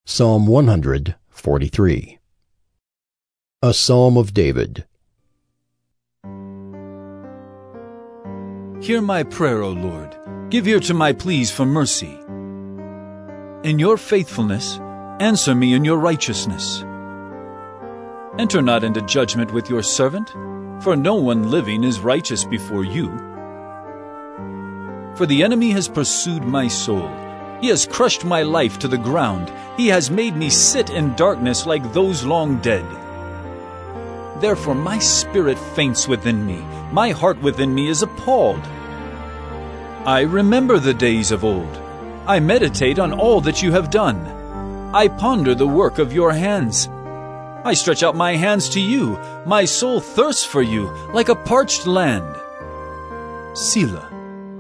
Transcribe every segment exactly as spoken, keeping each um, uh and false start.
Psalm one hundred forty-three. A Psalm of David. Hear my prayer, O Lord. Give ear to my pleas for mercy. In your faithfulness, answer me in your righteousness. Enter not into judgment with your servant, for no one living is righteous before you. For the enemy has pursued my soul. He has crushed my life to the ground. He has made me sit in darkness like those long dead. Therefore my spirit faints within me. My heart within me is appalled. I remember the days of old. I meditate on all that you have done. I ponder the work of your hands. I stretch out my hands to you. My soul thirsts for you like a parched land. Selah.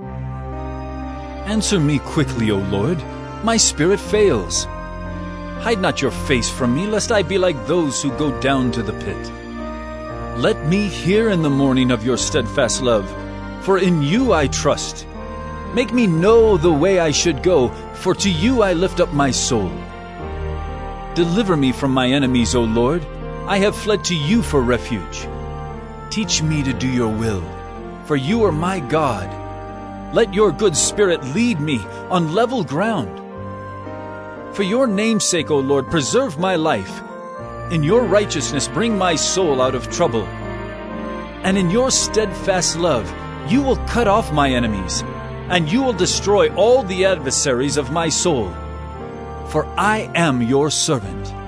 Answer me quickly, O Lord. My spirit fails. Hide not your face from me, lest I be like those who go down to the pit. Let me hear in the morning of your steadfast love, for in you I trust. Make me know the way I should go, for to you I lift up my soul. Deliver me from my enemies, O Lord. I have fled to you for refuge. Teach me to do your will, for you are my God. Let your good spirit lead me on level ground. For your name's sake, O Lord, preserve my life. In your righteousness bring my soul out of trouble. And in your steadfast love you will cut off my enemies, and you will destroy all the adversaries of my soul. For I am your servant.